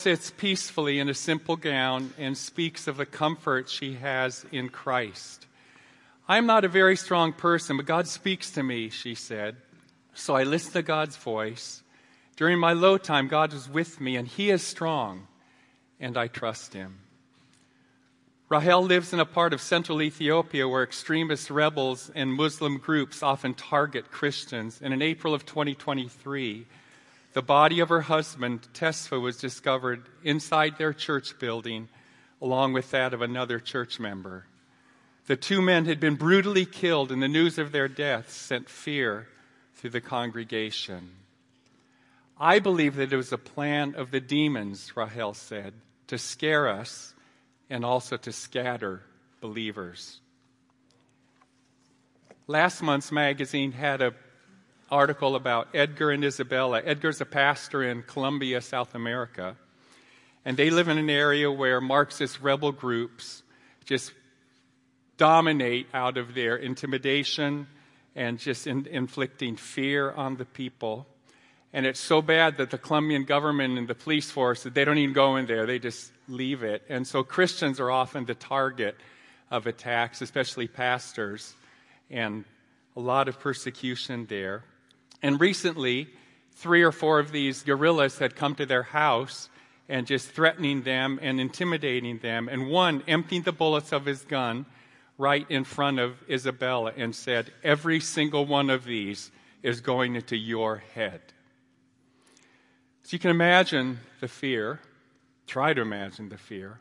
Sits peacefully in a simple gown and speaks of the comfort she has in Christ. I'm not a very strong person, but God speaks to me, she said. So I listen to God's voice. During my low time, God is with me, and He is strong, and I trust Him. Rahel lives in a part of central Ethiopia where extremist rebels and Muslim groups often target Christians. And in April of 2023, the body of her husband, Tesfa, was discovered inside their church building, along with that of another church member. The two men had been brutally killed, and the news of their deaths sent fear through the congregation. I believe that it was a plan of the demons, Rahel said, to scare us and also to scatter believers. Last month's magazine had an article about Edgar and Isabella. Edgar's a pastor in Colombia, South America, and they live in an area where Marxist rebel groups just dominate out of their intimidation and just inflicting fear on the people. And it's so bad that the Colombian government and the police force, they don't even go in there, they just leave it. And so Christians are often the target of attacks, especially pastors, and a lot of persecution there. And recently, 3 or 4 of these guerrillas had come to their house and just threatening them and intimidating them. And one emptied the bullets of his gun right in front of Isabella and said, "Every single one of these is going into your head." So you can imagine the fear. Try to imagine the fear.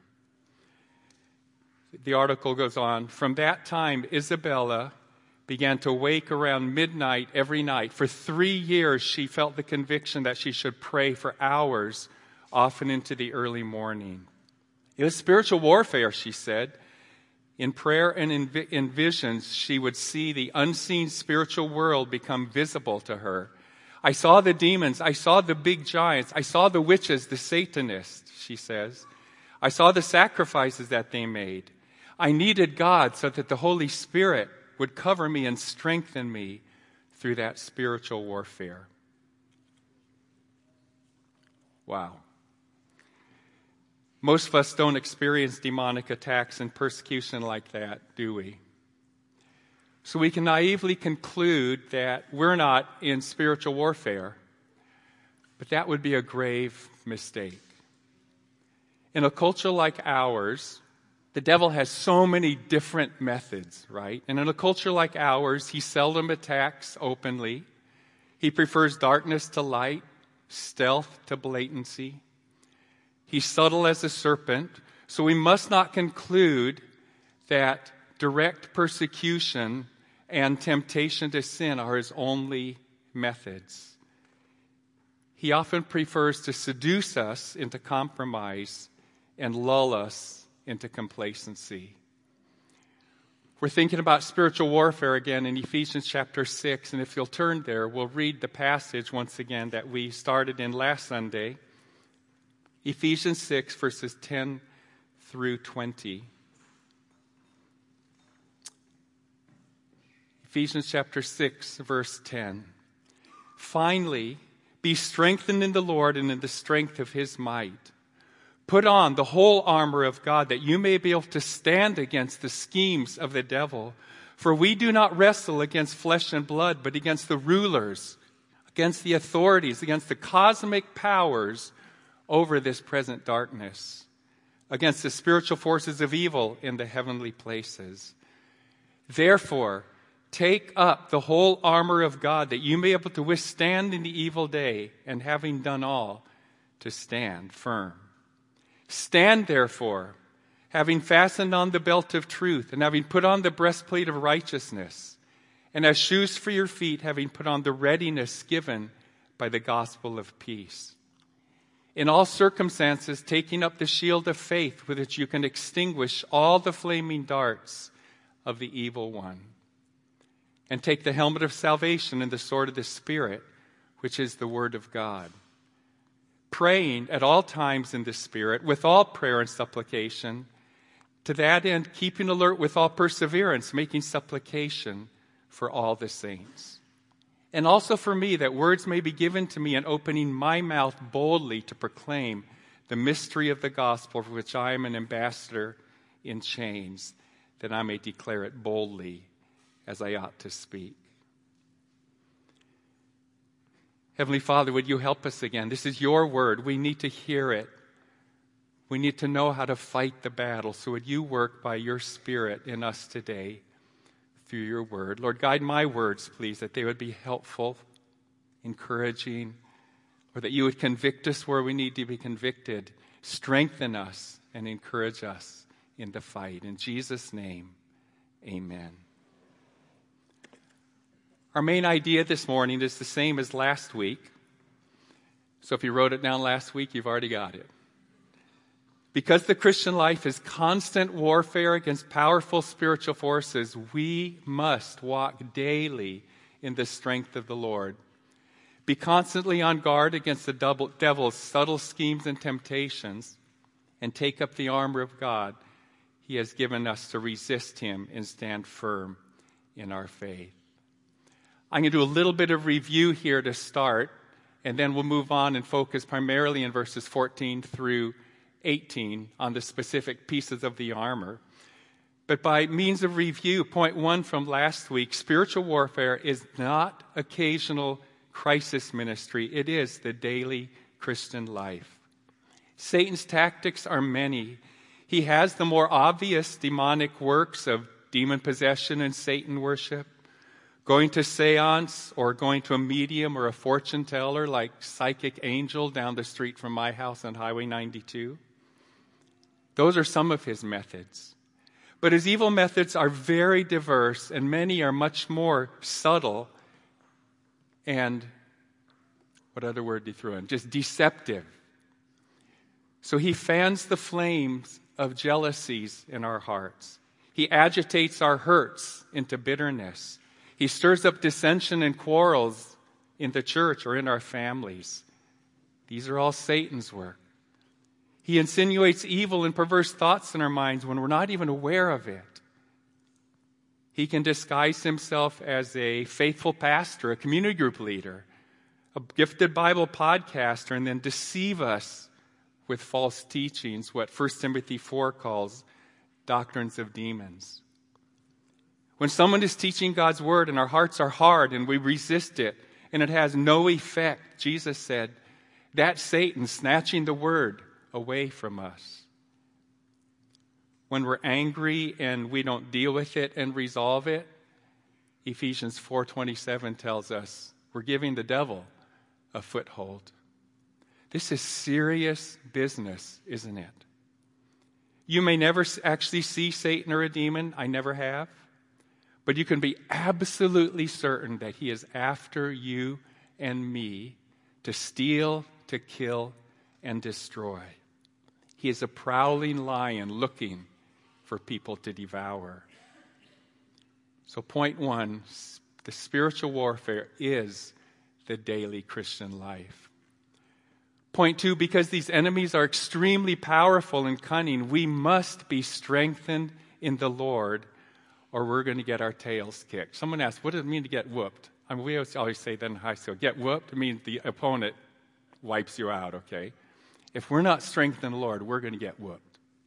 The article goes on. From that time, Isabella began to wake around midnight every night. For 3 years, she felt the conviction that she should pray for hours, often into the early morning. It was spiritual warfare, she said. In prayer and in visions, she would see the unseen spiritual world become visible to her. I saw the demons. I saw the big giants. I saw the witches, the Satanists, she says. I saw the sacrifices that they made. I needed God so that the Holy Spirit would cover me and strengthen me through that spiritual warfare. Wow. Most of us don't experience demonic attacks and persecution like that, do we? So we can naively conclude that we're not in spiritual warfare, but that would be a grave mistake. In a culture like ours, the devil has so many different methods, right? And in a culture like ours, he seldom attacks openly. He prefers darkness to light, stealth to blatancy. He's subtle as a serpent, so we must not conclude that direct persecution and temptation to sin are his only methods. He often prefers to seduce us into compromise and lull us into complacency. We're thinking about spiritual warfare again in Ephesians chapter 6, and if you'll turn there, we'll read the passage once again that we started in last Sunday. Ephesians 6, verses 10 through 20. Ephesians chapter 6, verse 10. Finally, be strengthened in the Lord and in the strength of His might. Put on the whole armor of God that you may be able to stand against the schemes of the devil. For we do not wrestle against flesh and blood, but against the rulers, against the authorities, against the cosmic powers over this present darkness, against the spiritual forces of evil in the heavenly places. Therefore, take up the whole armor of God that you may be able to withstand in the evil day, and having done all, to stand firm. Stand therefore, having fastened on the belt of truth, and having put on the breastplate of righteousness, and as shoes for your feet, having put on the readiness given by the gospel of peace. In all circumstances, taking up the shield of faith with which you can extinguish all the flaming darts of the evil one. And take the helmet of salvation and the sword of the Spirit, which is the word of God. Praying at all times in the Spirit, with all prayer and supplication, to that end keeping alert with all perseverance, making supplication for all the saints. And also for me, that words may be given to me in opening my mouth boldly to proclaim the mystery of the gospel for which I am an ambassador in chains, that I may declare it boldly as I ought to speak. Heavenly Father, would you help us again? This is your word. We need to hear it. We need to know how to fight the battle. So would you work by your Spirit in us today through your word? Lord, guide my words, please, that they would be helpful, encouraging, or that you would convict us where we need to be convicted, strengthen us, and encourage us in the fight. In Jesus' name, amen. Our main idea this morning is the same as last week. So if you wrote it down last week, you've already got it. Because the Christian life is constant warfare against powerful spiritual forces, we must walk daily in the strength of the Lord. Be constantly on guard against the devil's subtle schemes and temptations, and take up the armor of God he has given us to resist him and stand firm in our faith. I'm going to do a little bit of review here to start, and then we'll move on and focus primarily in verses 14 through 18 on the specific pieces of the armor. But by means of review, point one from last week, spiritual warfare is not occasional crisis ministry. It is the daily Christian life. Satan's tactics are many. He has the more obvious demonic works of demon possession and Satan worship, going to seance or going to a medium or a fortune teller like Psychic Angel down the street from my house on Highway 92. Those are some of his methods. But his evil methods are very diverse, and many are much more subtle and, what other word do you throw in? Just deceptive. So he fans the flames of jealousies in our hearts. He agitates our hurts into bitterness. He stirs up dissension and quarrels in the church or in our families. These are all Satan's work. He insinuates evil and perverse thoughts in our minds when we're not even aware of it. He can disguise himself as a faithful pastor, a community group leader, a gifted Bible podcaster, and then deceive us with false teachings, what 1 Timothy 4 calls doctrines of demons. When someone is teaching God's word and our hearts are hard and we resist it and it has no effect, Jesus said, that's Satan snatching the word away from us. When we're angry and we don't deal with it and resolve it, Ephesians 4:27 tells us we're giving the devil a foothold. This is serious business, isn't it? You may never actually see Satan or a demon. I never have. But you can be absolutely certain that he is after you and me to steal, to kill, and destroy. He is a prowling lion looking for people to devour. So point one, the spiritual warfare is the daily Christian life. Point two, because these enemies are extremely powerful and cunning, we must be strengthened in the Lord, or we're going to get our tails kicked. Someone asked, what does it mean to get whooped? I mean, we always say that in high school. Get whooped means the opponent wipes you out, okay? If we're not strengthened in the Lord, we're going to get whooped.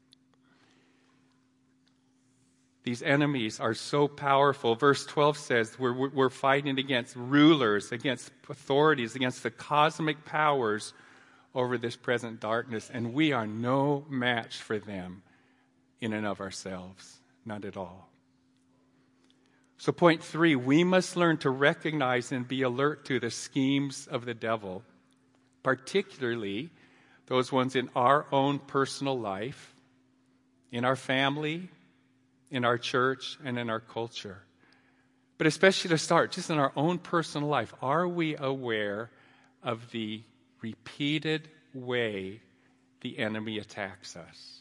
These enemies are so powerful. Verse 12 says we're fighting against rulers, against authorities, against the cosmic powers over this present darkness, and we are no match for them in and of ourselves. Not at all. So point three, we must learn to recognize and be alert to the schemes of the devil, particularly those ones in our own personal life, in our family, in our church, and in our culture. But especially to start, just in our own personal life, are we aware of the repeated way the enemy attacks us?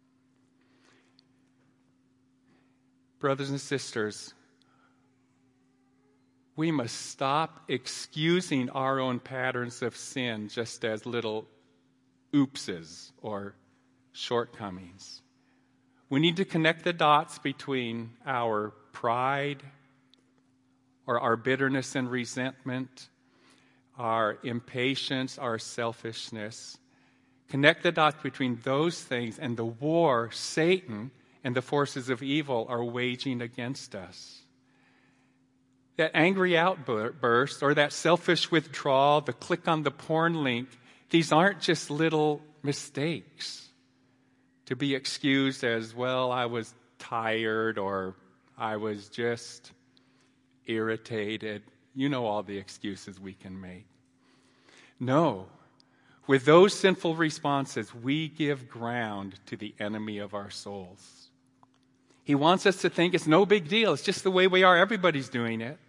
Brothers and sisters, we must stop excusing our own patterns of sin just as little oopses or shortcomings. We need to connect the dots between our pride or our bitterness and resentment, our impatience, our selfishness, Connect the dots between those things and the war Satan and the forces of evil are waging against us. That angry outburst or that selfish withdrawal, the click on the porn link, these aren't just little mistakes to be excused as, well, I was tired or I was just irritated. You know all the excuses we can make. No. With those sinful responses, we give ground to the enemy of our souls. He wants us to think it's no big deal. It's just the way we are. Everybody's doing it.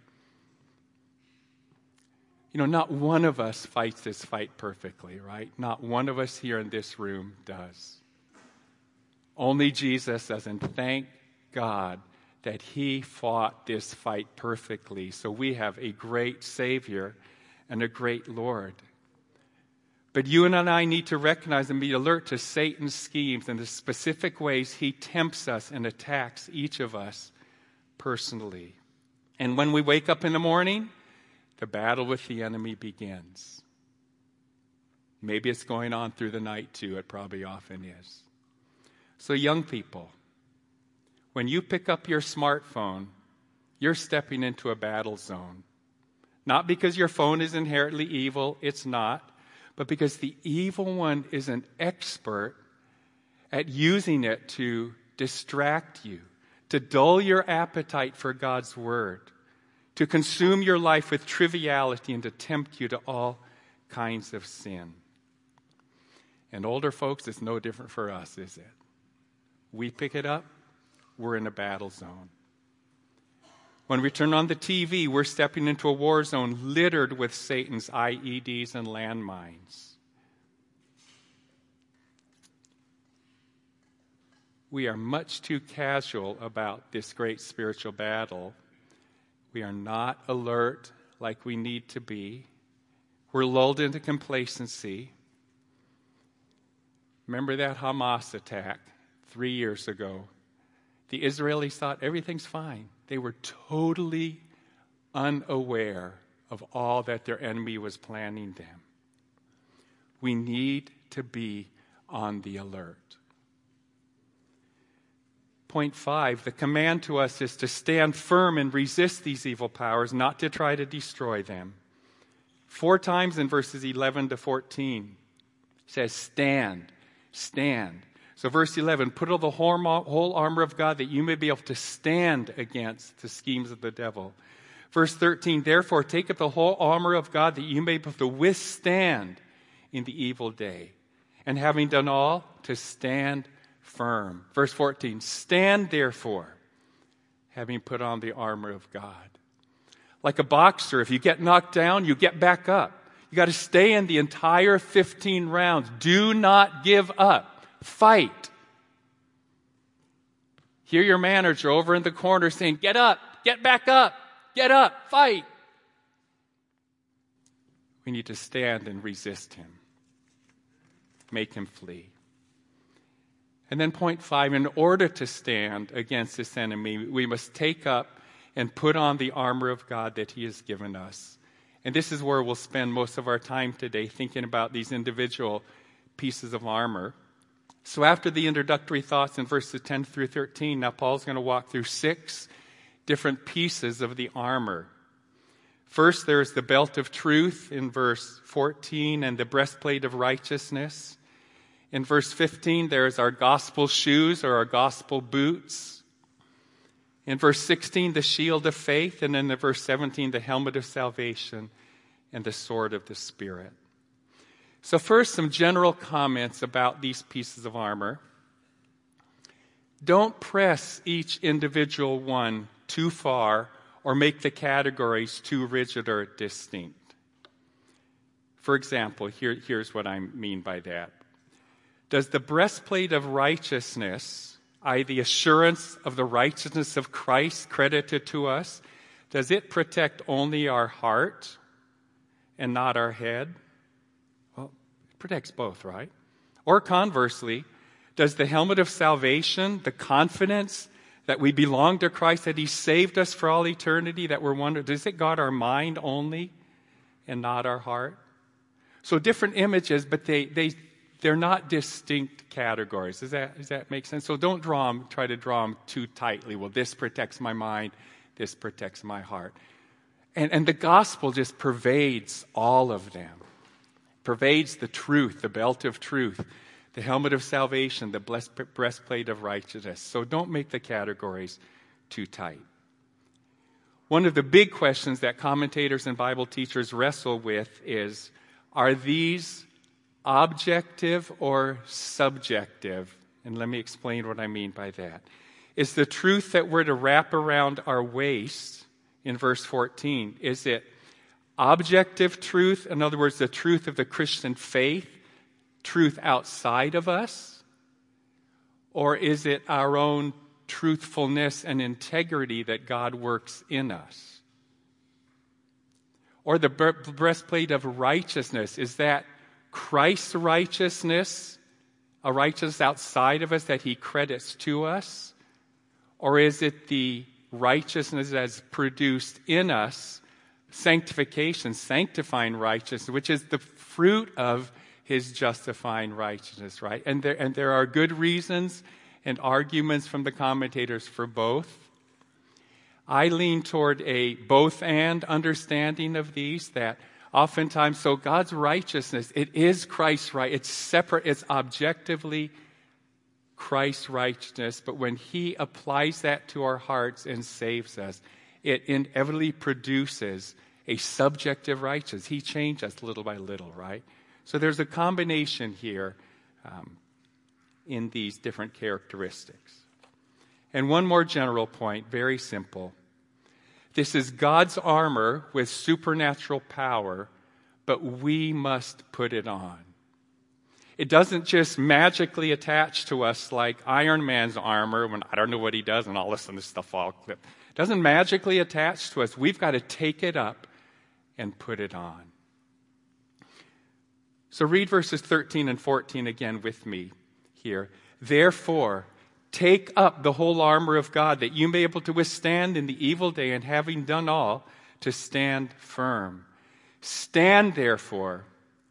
Not one of us fights this fight perfectly, right? Not one of us here in this room does. Only Jesus does, and thank God that he fought this fight perfectly. So we have a great Savior and a great Lord. But you and I need to recognize and be alert to Satan's schemes and the specific ways he tempts us and attacks each of us personally. And when we wake up in the morning, the battle with the enemy begins. Maybe it's going on through the night too. It probably often is. So young people, when you pick up your smartphone, you're stepping into a battle zone. Not because your phone is inherently evil, it's not, but because the evil one is an expert at using it to distract you, to dull your appetite for God's word, to consume your life with triviality and to tempt you to all kinds of sin. And older folks, it's no different for us, is it? We pick it up, we're in a battle zone. When we turn on the TV, we're stepping into a war zone littered with Satan's IEDs and landmines. We are much too casual about this great spiritual battle. We are not alert like we need to be. We're lulled into complacency. Remember that Hamas attack 3 years ago? The Israelis thought everything's fine. They were totally unaware of all that their enemy was planning them. We need to be on the alert. Point 5, the command to us is to stand firm and resist these evil powers, not to try to destroy them. 4 times in verses 11 to 14, it says, stand, stand. So verse 11, put on the whole armor of God that you may be able to stand against the schemes of the devil. Verse 13, therefore take up the whole armor of God that you may be able to withstand in the evil day. And having done all, to stand firm. Verse 14, stand therefore, having put on the armor of God. Like a boxer, if you get knocked down, you get back up. You got to stay in the entire 15 rounds. Do not give up. Fight. Hear your manager over in the corner saying, get up, get back up, get up, fight. We need to stand and resist him. Make him flee. And then point 5, in order to stand against this enemy, we must take up and put on the armor of God that he has given us. And this is where we'll spend most of our time today, thinking about these individual pieces of armor. So after the introductory thoughts in verses 10 through 13, now Paul's going to walk through 6 different pieces of the armor. First, there's the belt of truth in verse 14 and the breastplate of righteousness. In verse 15, there's our gospel shoes or our gospel boots. In verse 16, the shield of faith. And then in verse 17, the helmet of salvation and the sword of the Spirit. So first, some general comments about these pieces of armor. Don't press each individual one too far or make the categories too rigid or distinct. For example, here's what I mean by that. Does the breastplate of righteousness, i.e. the assurance of the righteousness of Christ credited to us, does it protect only our heart and not our head? Protects both, right? Or conversely, does the helmet of salvation, the confidence that we belong to Christ, that he saved us for all eternity, that we're wondering, does it guard our mind only and not our heart? So different images, but they they're not distinct categories. Does that make sense? So don't try to draw them too tightly. Well, this protects my mind, this protects my heart. And the gospel just pervades all of them. Pervades the truth, the belt of truth, the helmet of salvation, the breastplate of righteousness. So don't make the categories too tight. One of the big questions that commentators and Bible teachers wrestle with is, are these objective or subjective? And let me explain what I mean by that. Is the truth that we're to wrap around our waist in verse 14, is it objective truth? In other words, the truth of the Christian faith, truth outside of us? Or is it our own truthfulness and integrity that God works in us? Or the breastplate of righteousness, is that Christ's righteousness, a righteousness outside of us that he credits to us? Or is it the righteousness that's produced in us, sanctification, sanctifying righteousness, which is the fruit of his justifying righteousness, right? And there are good reasons and arguments from the commentators for both. I lean toward a both-and understanding of these, that oftentimes, so God's righteousness, it is Christ's right. It's separate. It's objectively Christ's righteousness. But when he applies that to our hearts and saves us, it inevitably produces a subjective righteousness. He changed us little by little, right? So there's a combination here in these different characteristics. And one more general point, very simple. This is God's armor with supernatural power, but we must put it on. It doesn't just magically attach to us like Iron Man's armor when I don't know what he does and all of a sudden this stuff falls. It doesn't magically attach to us. We've got to take it up and put it on. So read verses 13 and 14 again with me here. Therefore, take up the whole armor of God, that you may be able to withstand in the evil day, and having done all, to stand firm. Stand therefore.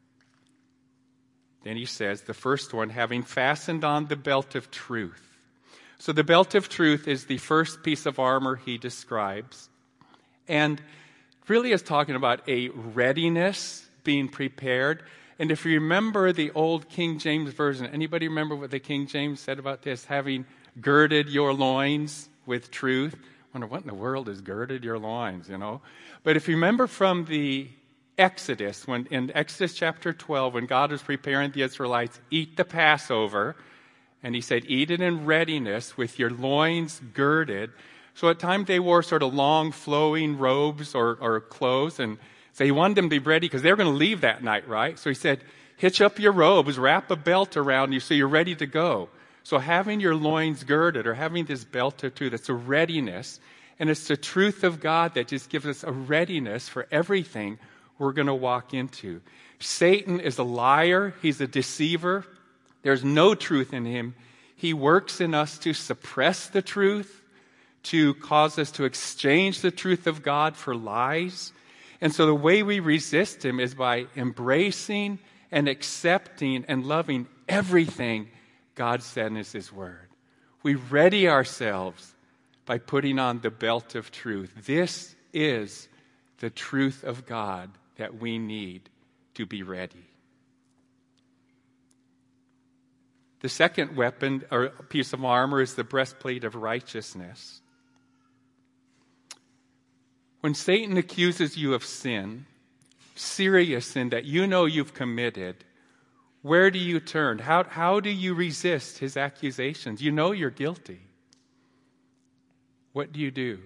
Then he says, the first one, having fastened on the belt of truth. So the belt of truth is the first piece of armor he describes. And really is talking about a readiness, being prepared. And if you remember the old King James Version, anybody remember what the King James said about this? Having girded your loins with truth. I wonder what in the world is girded your loins, you know? But if you remember from the Exodus, when in Exodus chapter 12, when God was preparing the Israelites eat the Passover, and he said, eat it in readiness with your loins girded. So at times they wore sort of long flowing robes or clothes, and so he wanted them to be ready because they were going to leave that night, right? So he said, hitch up your robes, wrap a belt around you so you're ready to go. So having your loins girded or having this belt or two, that's a readiness. And it's the truth of God that just gives us a readiness for everything we're going to walk into. Satan is a liar. He's a deceiver. There's no truth in him. He works in us to suppress the truth, to cause us to exchange the truth of God for lies. And so the way we resist him is by embracing and accepting and loving everything God said in his word. We ready ourselves by putting on the belt of truth. This is the truth of God that we need to be ready. The second weapon or piece of armor is the breastplate of righteousness. When Satan accuses you of sin, serious sin that you know you've committed, where do you turn? How do you resist his accusations? You know you're guilty. What do you do?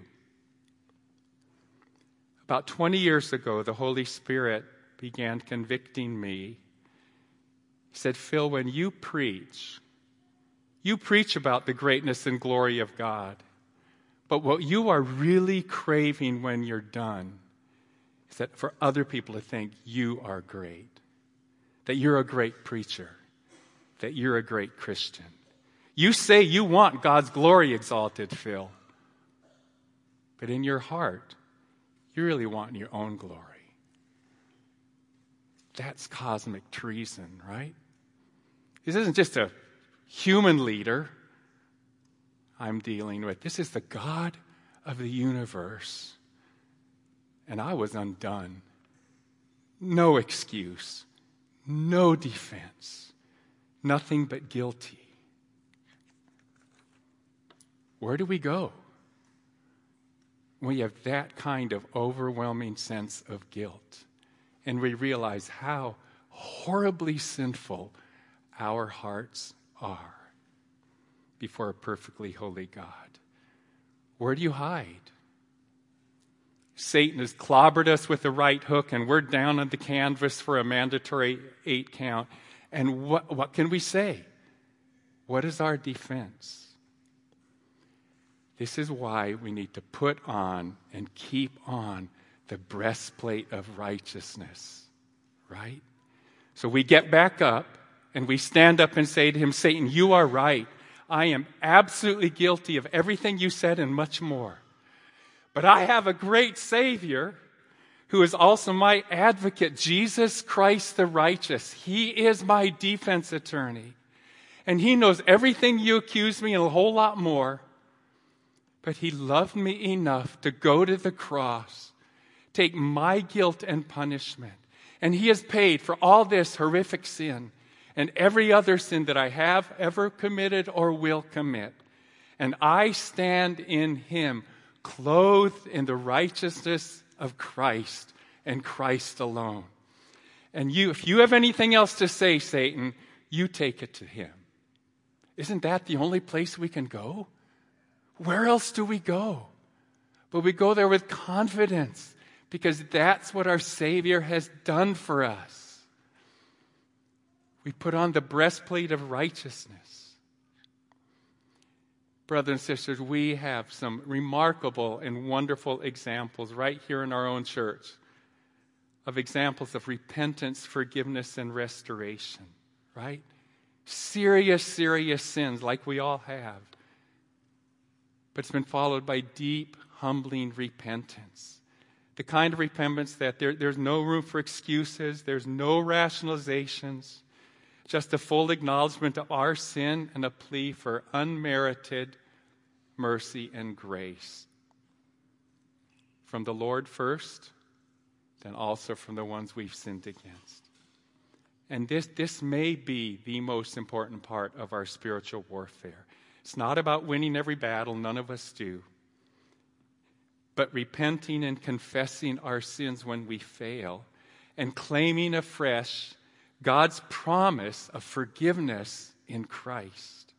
About 20 years ago, the Holy Spirit began convicting me. He said, Phil, when you preach about the greatness and glory of God. But what you are really craving when you're done is that for other people to think you are great, that you're a great preacher, that you're a great Christian. You say you want God's glory exalted, Phil. But in your heart, you really want your own glory. That's cosmic treason, right? This isn't just a human leader I'm dealing with. This is the God of the universe. And I was undone. No excuse. No defense. Nothing but guilty. Where do we go when we have that kind of overwhelming sense of guilt and we realize how horribly sinful our hearts are before a perfectly holy God? Where do you hide? Satan has clobbered us with the right hook, and we're down on the canvas for a mandatory 8 count. And what can we say? What is our defense? This is why we need to put on and keep on the breastplate of righteousness, right? So we get back up and we stand up and say to him, Satan, you are right. I am absolutely guilty of everything you said and much more. But I have a great Savior who is also my advocate, Jesus Christ the righteous. He is my defense attorney. And he knows everything you accuse me and a whole lot more. But he loved me enough to go to the cross, take my guilt and punishment. And he has paid for all this horrific sin and every other sin that I have ever committed or will commit. And I stand in him, clothed in the righteousness of Christ and Christ alone. And if you have anything else to say, Satan, you take it to him. Isn't that the only place we can go? Where else do we go? But we go there with confidence because that's what our Savior has done for us. We put on the breastplate of righteousness. Brothers and sisters, we have some remarkable and wonderful examples right here in our own church of examples of repentance, forgiveness, and restoration, right? Serious, serious sins like we all have. But it's been followed by deep, humbling repentance. The kind of repentance that there's no room for excuses, there's no rationalizations, just a full acknowledgement of our sin and a plea for unmerited mercy and grace. From the Lord first, then also from the ones we've sinned against. And this may be the most important part of our spiritual warfare. It's not about winning every battle, none of us do. But repenting and confessing our sins when we fail and claiming afresh God's promise of forgiveness in Christ.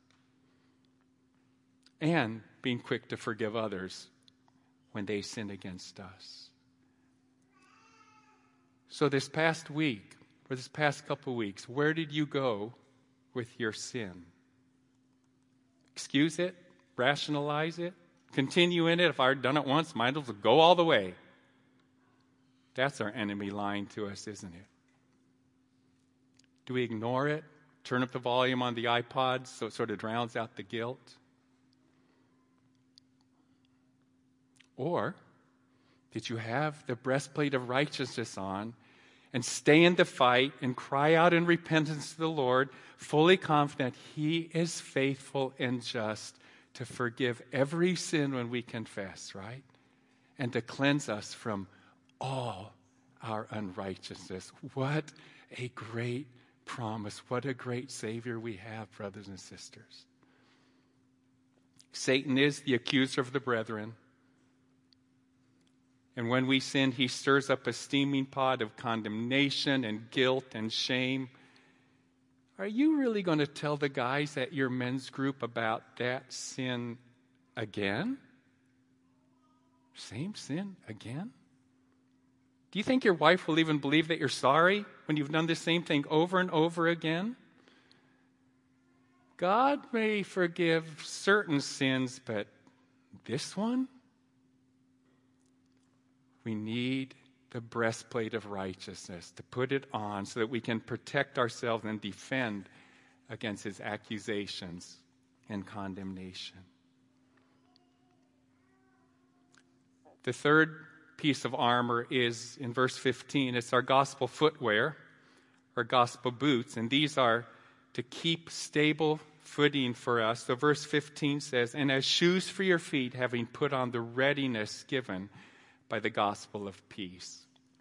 And being quick to forgive others when they sin against us. So this past week, or this past couple of weeks, where did you go with your sin? Excuse it? Rationalize it? Continue in it? If I've done it once, might as well go all the way. That's our enemy lying to us, isn't it? Do we ignore it? Turn up the volume on the iPod so it sort of drowns out the guilt? Or did you have the breastplate of righteousness on and stay in the fight and cry out in repentance to the Lord, fully confident he is faithful and just to forgive every sin when we confess, right? And to cleanse us from all our unrighteousness. What a great promise. What a great Savior we have, brothers and sisters. Satan is the accuser of the brethren. And when we sin, he stirs up a steaming pot of condemnation and guilt and shame. Are you really going to tell the guys at your men's group about that sin again? Same sin again? Do you think your wife will even believe that you're sorry when you've done the same thing over and over again? God may forgive certain sins, but this one? We need the breastplate of righteousness to put it on so that we can protect ourselves and defend against his accusations and condemnation. The third piece of armor is in verse 15. It's our gospel footwear, our gospel boots, and these are to keep stable footing for us. So verse 15 says, and as shoes for your feet, having put on the readiness given by the gospel of peace.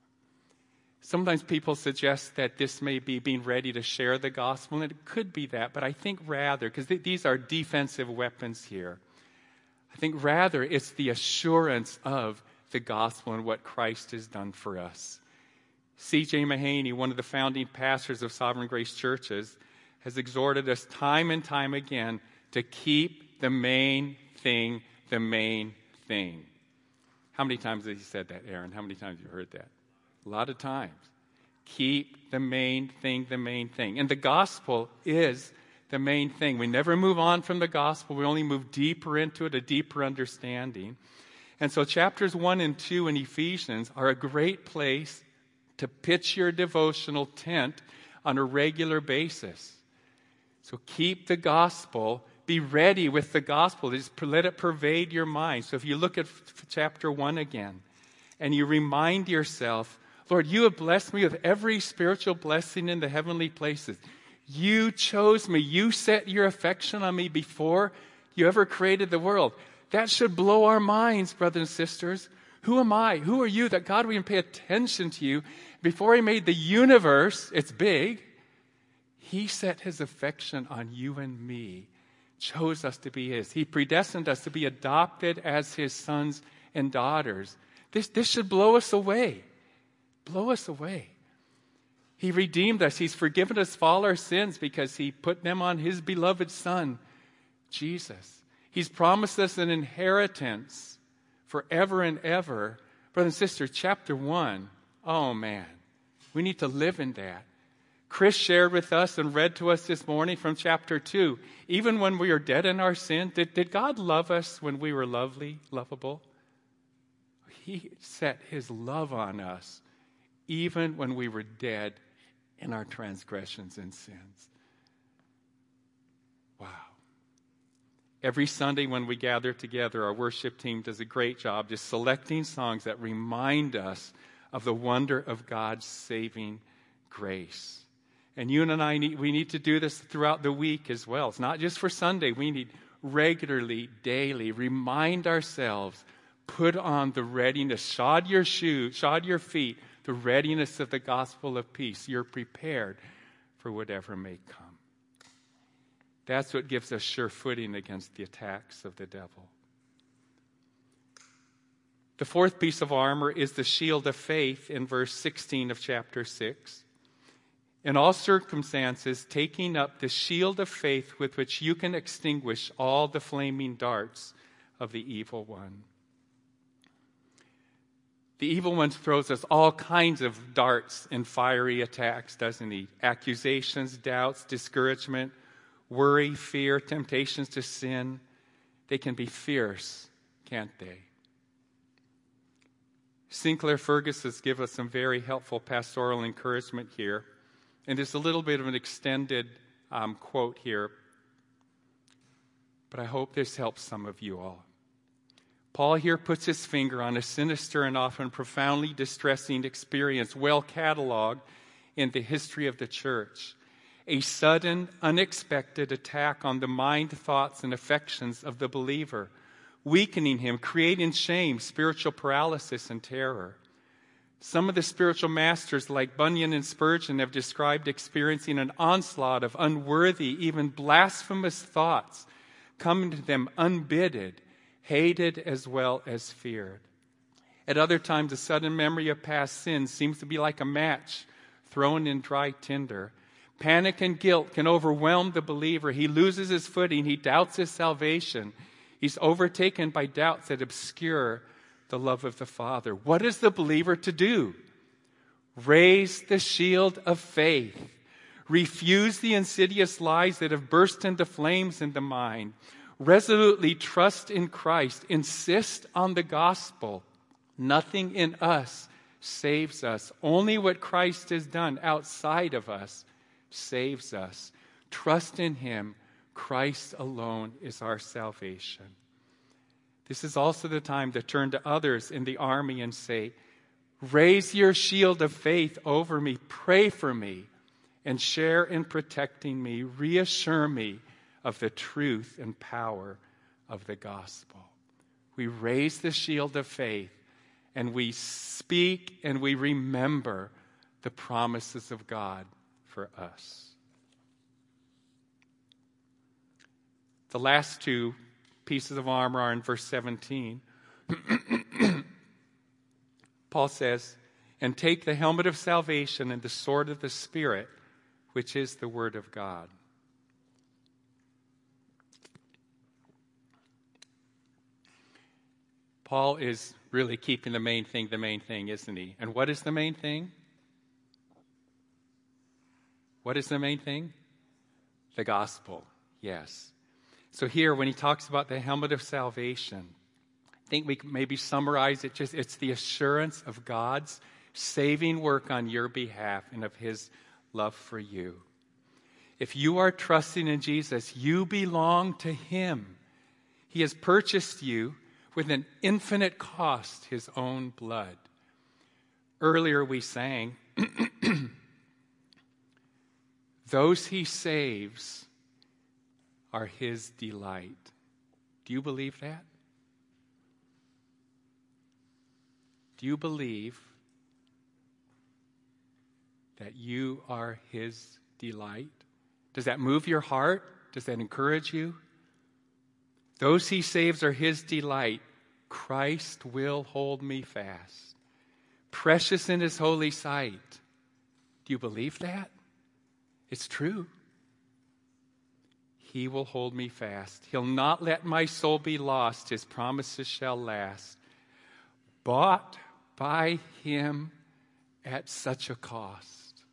Sometimes people suggest that this may be being ready to share the gospel, and it could be that, but I think rather, because these are defensive weapons here, I think rather it's the assurance of the gospel and what Christ has done for us. C.J. Mahaney, one of the founding pastors of Sovereign Grace Churches, has exhorted us time and time again to keep the main thing the main thing. How many times has he said that, Aaron? How many times have you heard that? A lot of times. Keep the main thing the main thing. And the gospel is the main thing. We never move on from the gospel. We only move deeper into it, a deeper understanding. And so chapters 1 and 2 in Ephesians are a great place to pitch your devotional tent on a regular basis. So keep the gospel. Be ready with the gospel. Just let it pervade your mind. So if you look at chapter 1 again, and you remind yourself, Lord, you have blessed me with every spiritual blessing in the heavenly places. You chose me. You set your affection on me before you ever created the world. That should blow our minds, brothers and sisters. Who am I? Who are you that God would even pay attention to you? Before he made the universe, it's big, he set his affection on you and me, chose us to be his. He predestined us to be adopted as his sons and daughters. This should blow us away. Blow us away. He redeemed us. He's forgiven us for all our sins because he put them on his beloved Son, Jesus. He's promised us an inheritance forever and ever. Brother and sister, chapter 1, oh man, we need to live in that. Chris shared with us and read to us this morning from chapter 2. Even when we are dead in our sin, did God love us when we were lovable? He set his love on us even when we were dead in our transgressions and sins. Wow. Every Sunday when we gather together, our worship team does a great job just selecting songs that remind us of the wonder of God's saving grace. And you and I, we need to do this throughout the week as well. It's not just for Sunday. We need regularly, daily, remind ourselves, put on the readiness, shod your feet, the readiness of the gospel of peace. You're prepared for whatever may come. That's what gives us sure footing against the attacks of the devil. The fourth piece of armor is the shield of faith in verse 16 of chapter 6. In all circumstances, taking up the shield of faith with which you can extinguish all the flaming darts of the evil one. The evil one throws us all kinds of darts and fiery attacks, doesn't he? Accusations, doubts, discouragement, worry, fear, temptations to sin. They can be fierce, can't they? Sinclair Fergus gives us some very helpful pastoral encouragement here. And there's a little bit of an extended quote here. But I hope this helps some of you all. Paul here puts his finger on a sinister and often profoundly distressing experience, well cataloged in the history of the church. A sudden, unexpected attack on the mind, thoughts, and affections of the believer, weakening him, creating shame, spiritual paralysis, and terror. Some of the spiritual masters like Bunyan and Spurgeon have described experiencing an onslaught of unworthy, even blasphemous thoughts coming to them unbidden, hated as well as feared. At other times, a sudden memory of past sins seems to be like a match thrown in dry tinder. Panic and guilt can overwhelm the believer. He loses his footing. He doubts his salvation. He's overtaken by doubts that obscure the love of the Father. What is the believer to do? Raise the shield of faith. Refuse the insidious lies that have burst into flames in the mind. Resolutely trust in Christ. Insist on the gospel. Nothing in us saves us. Only what Christ has done outside of us saves us. Trust in him. Christ alone is our salvation. This is also the time to turn to others in the army and say, raise your shield of faith over me. Pray for me and share in protecting me. Reassure me of the truth and power of the gospel. We raise the shield of faith, and we speak and we remember the promises of God for us. The last two pieces of armor are in verse 17. Paul says, and take the helmet of salvation and the sword of the Spirit, which is the word of God. Paul is really keeping the main thing, isn't he? And what is the main thing? What is the main thing? The gospel, yes. So here, when he talks about the helmet of salvation, I think we can maybe summarize it it's the assurance of God's saving work on your behalf and of his love for you. If you are trusting in Jesus, you belong to him. He has purchased you with an infinite cost, his own blood. Earlier we sang, those he saves are his delight. Do you believe that? Do you believe that you are his delight? Does that move your heart? Does that encourage you? Those he saves are his delight. Christ will hold me fast. Precious in his holy sight. Do you believe that? It's true. He will hold me fast. He'll not let my soul be lost. His promises shall last. Bought by him at such a cost.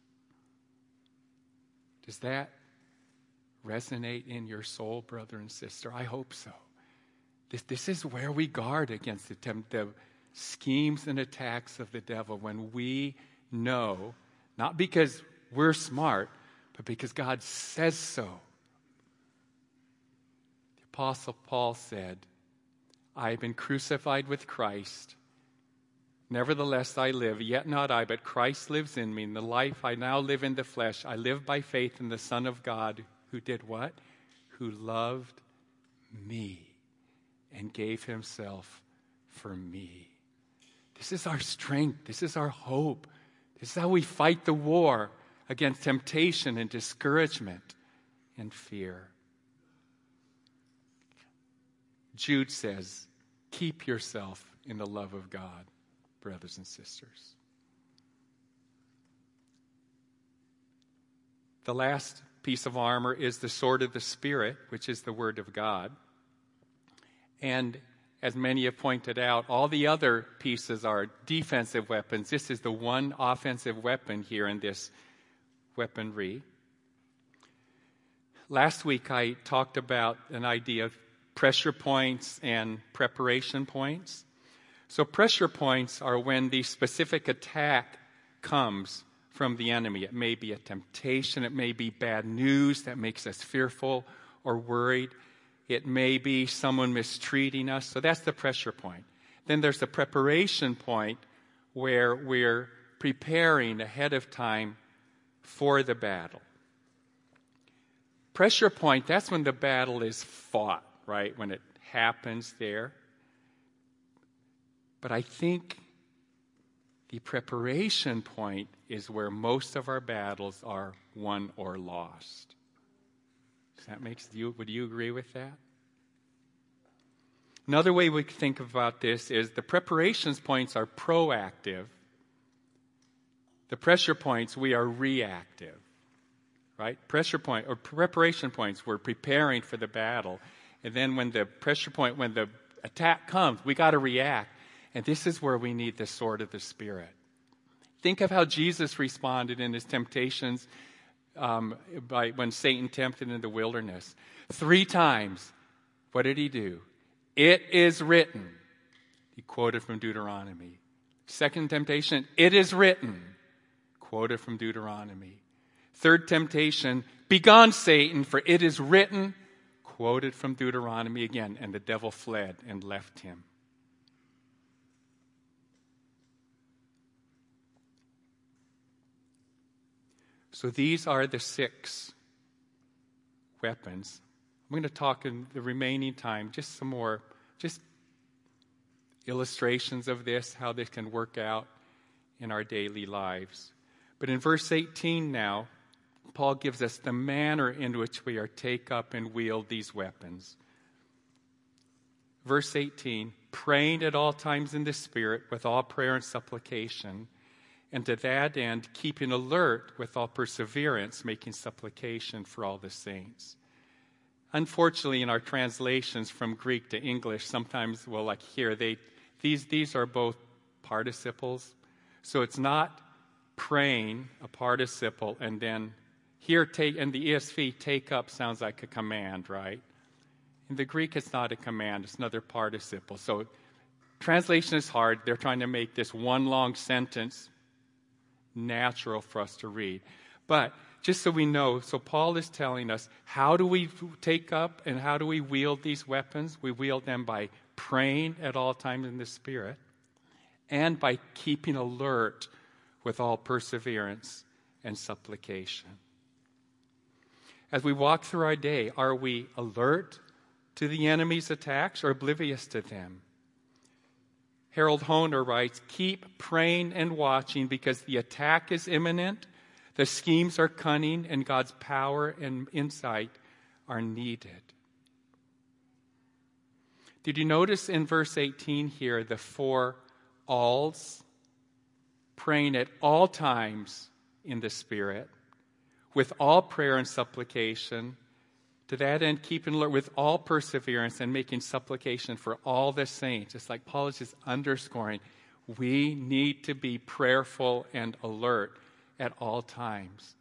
Does that resonate in your soul, brother and sister? I hope so. This is where we guard against the schemes and attacks of the devil, when we know, not because we're smart, but because God says so. The Apostle Paul said, I have been crucified with Christ. Nevertheless I live, yet not I, but Christ lives in me. In the life I now live in the flesh, I live by faith in the Son of God, who did what? Who loved me and gave himself for me. This is our strength. This is our hope. This is how we fight the war against temptation and discouragement and fear. Jude says, keep yourself in the love of God, brothers and sisters. The last piece of armor is the sword of the Spirit, which is the word of God. And as many have pointed out, all the other pieces are defensive weapons. This is the one offensive weapon here in this weaponry. Last week I talked about an idea of pressure points and preparation points. So pressure points are when the specific attack comes from the enemy. It may be a temptation. It may be bad news that makes us fearful or worried. It may be someone mistreating us. So that's the pressure point. Then there's the preparation point where we're preparing ahead of time for the battle. Pressure point, that's when the battle is fought, right? When it happens there. But I think the preparation point is where most of our battles are won or lost. Would you agree with that? Another way we think about this is the preparations points are proactive. The pressure points, we are reactive. Right? Preparation points, we're preparing for the battle. And then when the attack comes, we got to react. And this is where we need the sword of the Spirit. Think of how Jesus responded in his temptations when Satan tempted in the wilderness. 3 times, what did he do? It is written. He quoted from Deuteronomy. Second temptation, it is written. Quoted from Deuteronomy. Third temptation, begone Satan, for it is written. Quoted from Deuteronomy again. And the devil fled and left him. So these are the 6 weapons. I'm going to talk in the remaining time, just some more, just illustrations of this, how this can work out in our daily lives. But in verse 18 now, Paul gives us the manner in which we are take up and wield these weapons. Verse 18, praying at all times in the Spirit with all prayer and supplication, and to that end keeping alert with all perseverance, making supplication for all the saints. Unfortunately, in our translations from Greek to English, sometimes, well, like here, these are both participles. So it's not praying, a participle, and then here, in the ESV, take up sounds like a command, right? In the Greek, it's not a command, it's another participle. So translation is hard. They're trying to make this one long sentence natural for us to read. But just so we know, so Paul is telling us, how do we take up and how do we wield these weapons? We wield them by praying at all times in the Spirit and by keeping alert with all perseverance and supplication. As we walk through our day, are we alert to the enemy's attacks or oblivious to them? Harold Hoehner writes, keep praying and watching because the attack is imminent, the schemes are cunning, and God's power and insight are needed. Did you notice in verse 18 here the 4 alls? Praying at all times in the Spirit, with all prayer and supplication, to that end keeping alert with all perseverance and making supplication for all the saints. It's like Paul is just underscoring, we need to be prayerful and alert at all times.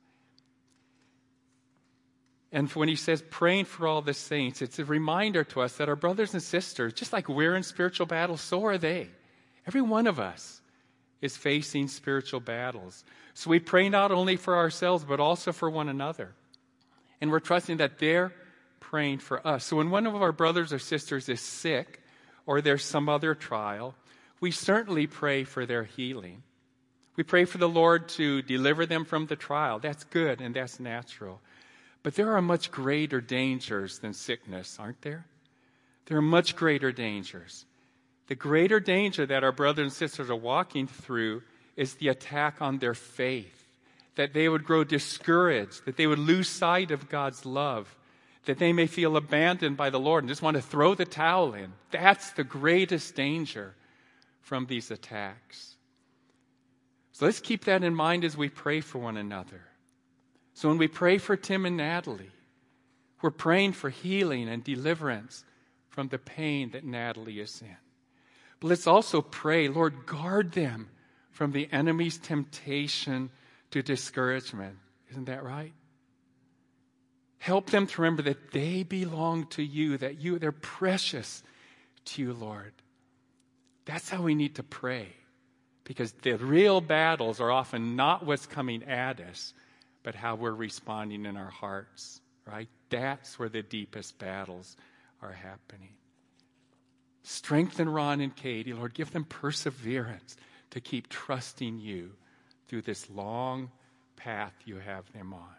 And when he says praying for all the saints, it's a reminder to us that our brothers and sisters, just like we're in spiritual battles, so are they. Every one of us is facing spiritual battles. So we pray not only for ourselves, but also for one another. And we're trusting that they're praying for us. So when one of our brothers or sisters is sick or there's some other trial, we certainly pray for their healing. We pray for the Lord to deliver them from the trial. That's good and that's natural. But there are much greater dangers than sickness, aren't there? There are much greater dangers. The greater danger that our brothers and sisters are walking through is the attack on their faith, that they would grow discouraged, that they would lose sight of God's love, that they may feel abandoned by the Lord and just want to throw the towel in. That's the greatest danger from these attacks. So let's keep that in mind as we pray for one another. So when we pray for Tim and Natalie, we're praying for healing and deliverance from the pain that Natalie is in. But let's also pray, Lord, guard them from the enemy's temptation to discouragement. Isn't that right? Help them to remember that they belong to you, that they're precious to you, Lord. That's how we need to pray. Because the real battles are often not what's coming at us, but how we're responding in our hearts, right? That's where the deepest battles are happening. Strengthen Ron and Katie, Lord. Give them perseverance to keep trusting you through this long path you have them on.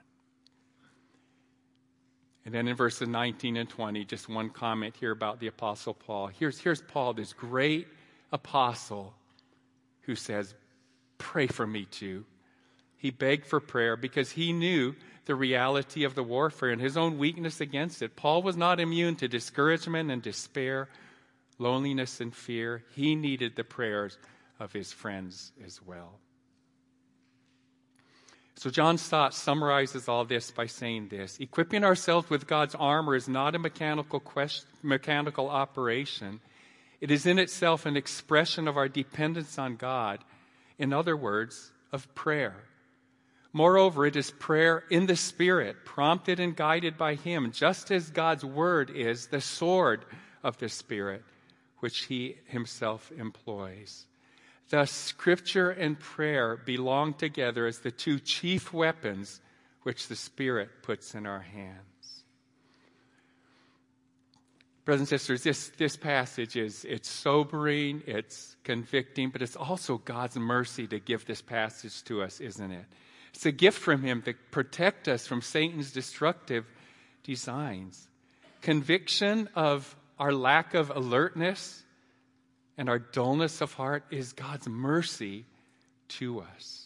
And then in verses 19 and 20, just one comment here about the Apostle Paul. Here's Paul, this great apostle who says, pray for me too. He begged for prayer because he knew the reality of the warfare and his own weakness against it. Paul was not immune to discouragement and despair, loneliness and fear. He needed the prayers of his friends as well. So John Stott summarizes all this by saying this: equipping ourselves with God's armor is not a mechanical operation. It is in itself an expression of our dependence on God. In other words, of prayer. Moreover, it is prayer in the Spirit, prompted and guided by Him, just as God's Word is the sword of the Spirit, which He Himself employs. Thus, Scripture and prayer belong together as the two chief weapons which the Spirit puts in our hands. Brothers and sisters, this passage it's sobering, it's convicting, but it's also God's mercy to give this passage to us, isn't it? It's a gift from him to protect us from Satan's destructive designs. Conviction of our lack of alertness and our dullness of heart is God's mercy to us.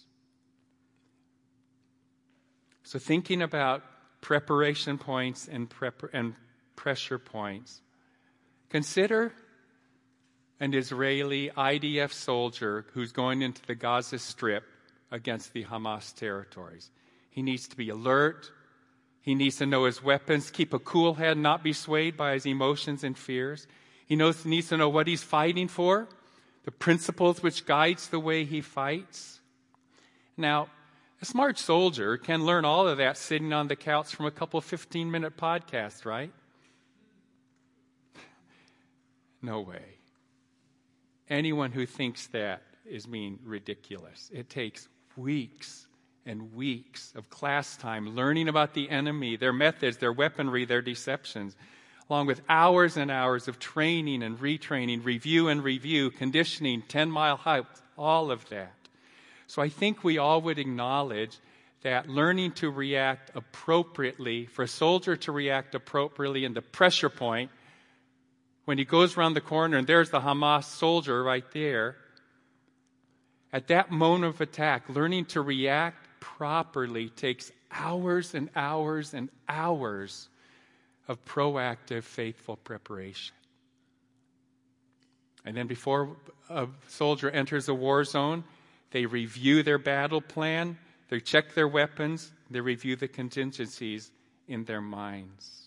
So thinking about preparation points and pressure points, consider an Israeli IDF soldier who's going into the Gaza Strip against the Hamas territories. He needs to be alert. He needs to know his weapons, keep a cool head, not be swayed by his emotions and fears. He needs to know what he's fighting for, the principles which guides the way he fights. Now, a smart soldier can learn all of that sitting on the couch from a couple of 15-minute podcasts, right? No way. Anyone who thinks that is being ridiculous. It takes weeks and weeks of class time learning about the enemy, their methods, their weaponry, their deceptions, along with hours and hours of training and retraining, review and review, conditioning, 10-mile hikes, all of that. So I think we all would acknowledge that learning to react appropriately, for a soldier to react appropriately in the pressure point, when he goes around the corner and there's the Hamas soldier right there, at that moment of attack, learning to react properly takes hours and hours and hours of proactive, faithful preparation. And then before a soldier enters a war zone, they review their battle plan, they check their weapons, they review the contingencies in their minds.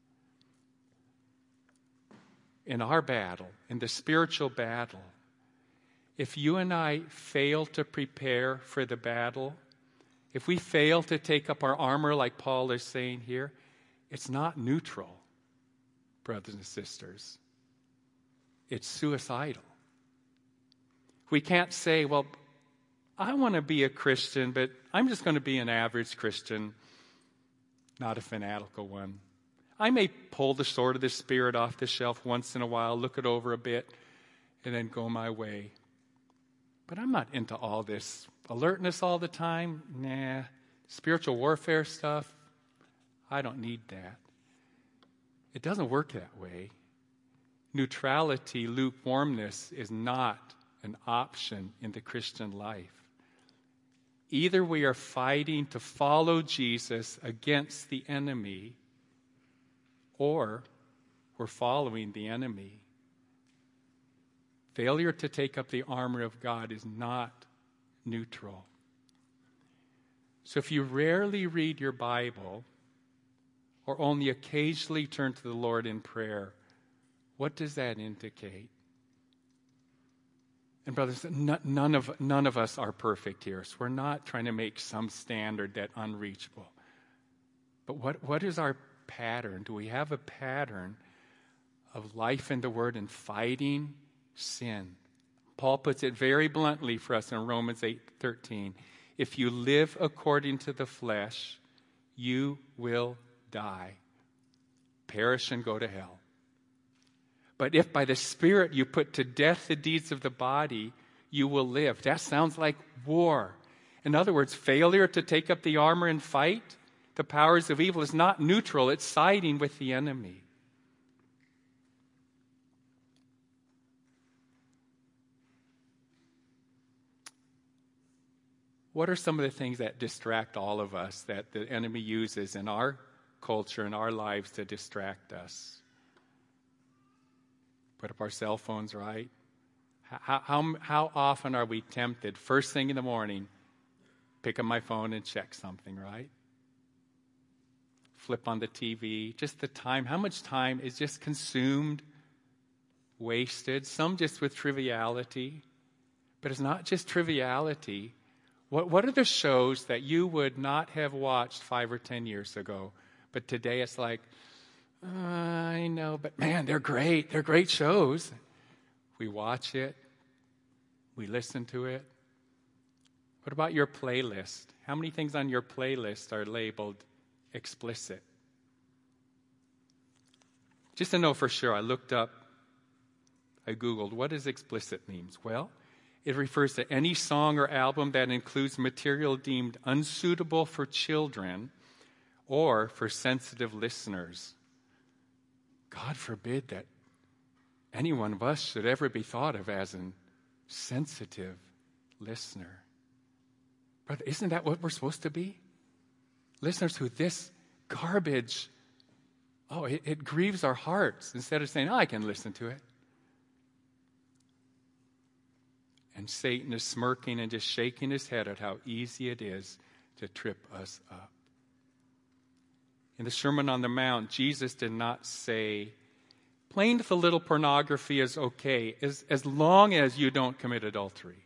In our battle, in the spiritual battle, if you and I fail to prepare for the battle, if we fail to take up our armor like Paul is saying here, it's not neutral, brothers and sisters. It's suicidal. We can't say, well, I want to be a Christian, but I'm just going to be an average Christian, not a fanatical one. I may pull the sword of the Spirit off the shelf once in a while, look it over a bit, and then go my way. But I'm not into all this alertness all the time. Nah, spiritual warfare stuff, I don't need that. It doesn't work that way. Neutrality, lukewarmness is not an option in the Christian life. Either we are fighting to follow Jesus against the enemy, or we're following the enemy. Failure to take up the armor of God is not neutral. So if you rarely read your Bible or only occasionally turn to the Lord in prayer, what does that indicate? And brothers, none of us are perfect here, so we're not trying to make some standard that's unreachable. But what is our pattern? Do we have a pattern of life in the Word and fighting sin? Paul puts it very bluntly for us in Romans 8:13. If you live according to the flesh, you will die, perish and go to hell. But if by the Spirit you put to death the deeds of the body, you will live. That sounds like war. In other words, failure to take up the armor and fight the powers of evil is not neutral. It's siding with the enemy. What are some of the things that distract all of us, that the enemy uses in our culture and our lives to distract us? Put up our cell phones, right? How often are we tempted, first thing in the morning, pick up my phone and check something, right? Flip on the TV, just the time. How much time is just consumed, wasted, some just with triviality. But it's not just triviality. What are the shows that you would not have watched 5 or 10 years ago, but today it's like, I know, but man, they're great. They're great shows. We watch it. We listen to it. What about your playlist? How many things on your playlist are labeled explicit? Just to know for sure, I Googled, what does explicit mean? Well, It refers to any song or album that includes material deemed unsuitable for children or for sensitive listeners. God forbid that any one of us should ever be thought of as an sensitive listener. Brother, isn't that what we're supposed to be? Listeners who this garbage, it grieves our hearts, instead of saying, I can listen to it. And Satan is smirking and just shaking his head at how easy it is to trip us up. In the Sermon on the Mount, Jesus did not say, playing with a little pornography is okay as long as you don't commit adultery.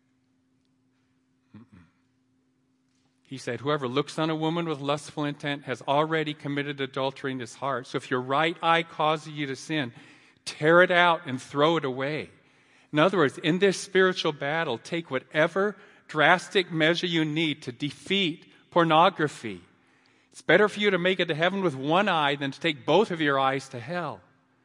He said, whoever looks on a woman with lustful intent has already committed adultery in his heart. So if your right eye causes you to sin, tear it out and throw it away. In other words, in this spiritual battle, take whatever drastic measure you need to defeat pornography. It's better for you to make it to heaven with one eye than to take both of your eyes to hell.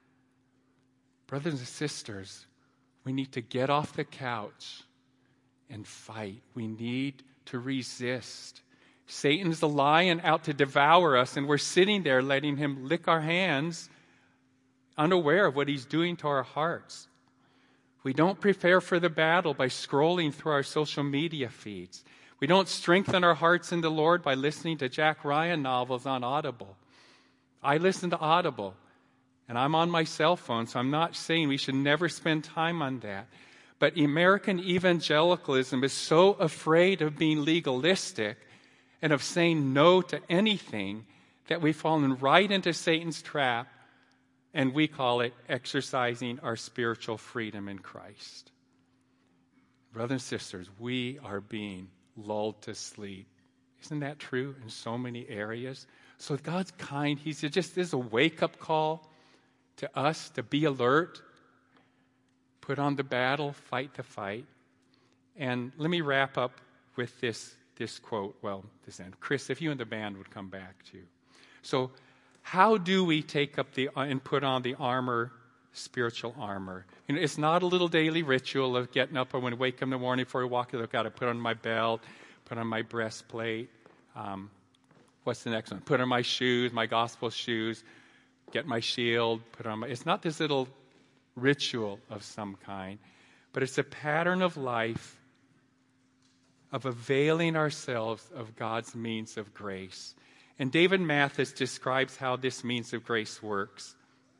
Brothers and sisters, we need to get off the couch and fight. We need to resist. Satan's the lion out to devour us, and we're sitting there letting him lick our hands, unaware of what he's doing to our hearts. We don't prepare for the battle by scrolling through our social media feeds. We don't strengthen our hearts in the Lord by listening to Jack Ryan novels on Audible. I listen to Audible, and I'm on my cell phone, so I'm not saying we should never spend time on that. But American evangelicalism is so afraid of being legalistic and of saying no to anything that we've fallen right into Satan's trap, and we call it exercising our spiritual freedom in Christ. Brothers and sisters, we are being lulled to sleep. Isn't that true in so many areas? So God's kind. He's just is a wake-up call to us to be alert, put on the battle, fight the fight. And let me wrap up with this quote. Well, this end. Chris, if you and the band would come back too. So how do we take up and put on the armor, spiritual armor? You know, it's not a little daily ritual of getting up or when I wake up in the morning before I walk, I've got to put on my belt, put on my breastplate. What's the next one? Put on my shoes, my gospel shoes, get my shield, put on my... It's not this little ritual of some kind, but it's a pattern of life of availing ourselves of God's means of grace. And David Mathis describes how this means of grace works.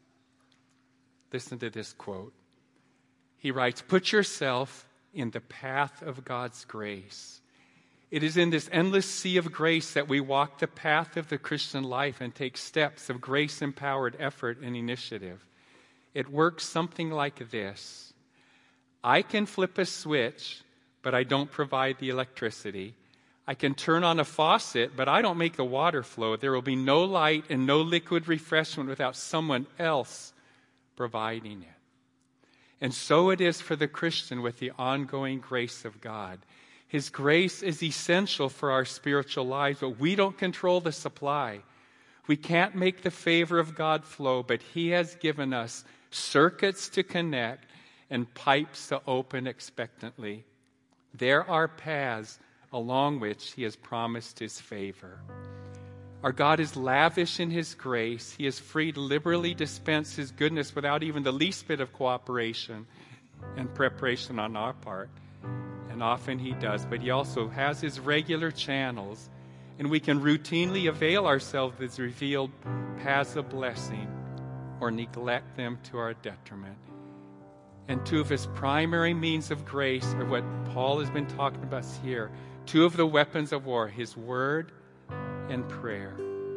Listen to this quote. He writes, "Put yourself in the path of God's grace. It is in this endless sea of grace that we walk the path of the Christian life and take steps of grace-empowered effort and initiative. It works something like this. I can flip a switch, but I don't provide the electricity. I can turn on a faucet, but I don't make the water flow. There will be no light and no liquid refreshment without someone else providing it. And so it is for the Christian with the ongoing grace of God. His grace is essential for our spiritual lives, but we don't control the supply. We can't make the favor of God flow, but He has given us circuits to connect and pipes to open expectantly. There are paths along which He has promised His favor. Our God is lavish in His grace. He is free to liberally dispense His goodness without even the least bit of cooperation and preparation on our part. And often He does, but He also has His regular channels, and we can routinely avail ourselves of His revealed paths of blessing or neglect them to our detriment. And two of His primary means of grace are what Paul has been talking about here. Two of the weapons of war, His Word and prayer.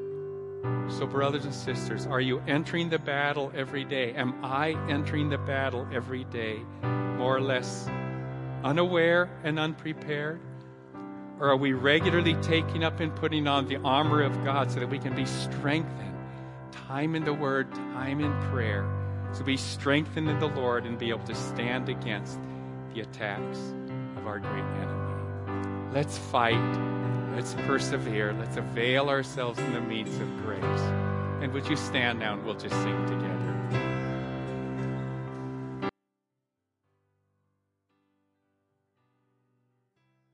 So brothers and sisters, are you entering the battle every day? Am I entering the battle every day, more or less unaware and unprepared? Or are we regularly taking up and putting on the armor of God so that we can be strengthened? Time in the Word, time in prayer. So be strengthened in the Lord and be able to stand against the attacks of our great enemy. Let's fight. Let's persevere. Let's avail ourselves in the means of grace. And would you stand now and we'll just sing together.